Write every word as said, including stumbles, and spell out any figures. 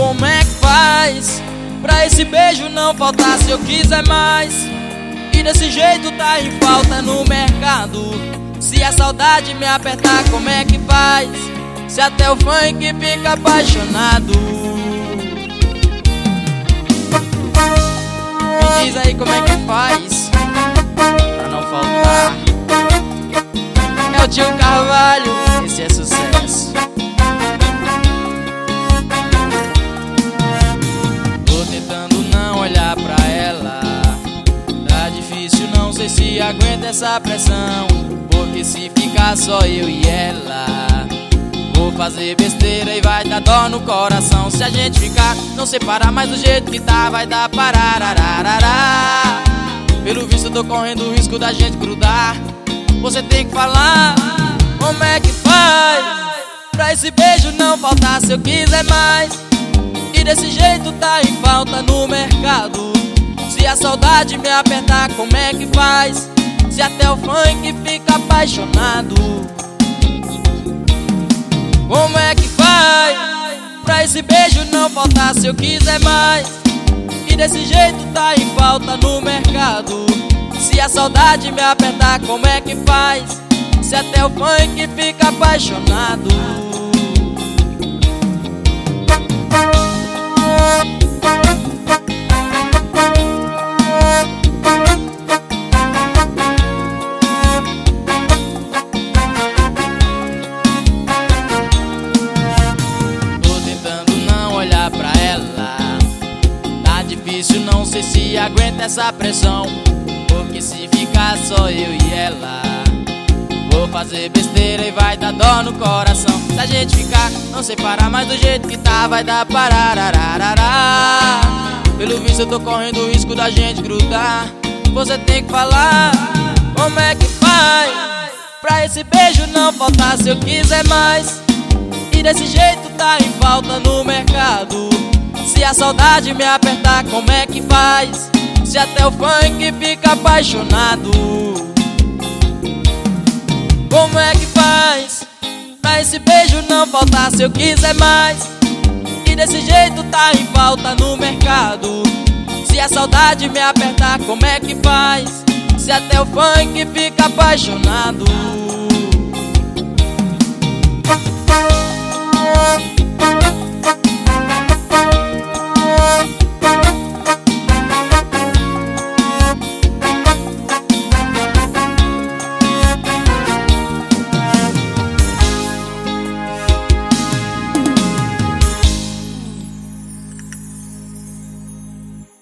Como é que faz pra esse beijo não faltar se eu quiser mais? E desse jeito tá em falta no mercado. Se a saudade me apertar, como é que faz? Se até o funk fica apaixonado. Me diz aí como é que faz pra não faltar. É o Tio Carvalho, esse é sucesso. Tô tentando não olhar pra ela. Tá difícil, não sei se aguenta essa pressão. Porque se ficar só eu e ela, vou fazer besteira e vai dar dó no coração. Se a gente ficar, não separar mais do jeito que tá, vai dar pararararará. Pelo visto eu tô correndo o risco da gente grudar. Você tem que falar como é que faz pra esse beijo não faltar se eu quiser mais. E desse jeito tá em falta no mercado. Se a saudade me apertar, como é que faz? Se até o funk fica apaixonado. Como é que faz pra esse beijo não faltar se eu quiser mais? E desse jeito tá em falta no mercado. Se a saudade me apertar, como é que faz? Se até o funk fica apaixonado. Difícil, não sei se aguenta essa pressão. Porque se ficar só eu e ela, vou fazer besteira e vai dar dó no coração. Se a gente ficar, não separar mais do jeito que tá, vai dar pararararará. Pelo visto eu tô correndo o risco da gente grudar. Você tem que falar como é que faz pra esse beijo não faltar se eu quiser mais. E desse jeito tá em falta no mercado. Se a saudade me apertar, como é que faz? Se até o funk fica apaixonado. Como é que faz pra esse beijo não faltar se eu quiser mais? E desse jeito tá em falta no mercado. Se a saudade me apertar, como é que faz? Se até o funk fica apaixonado.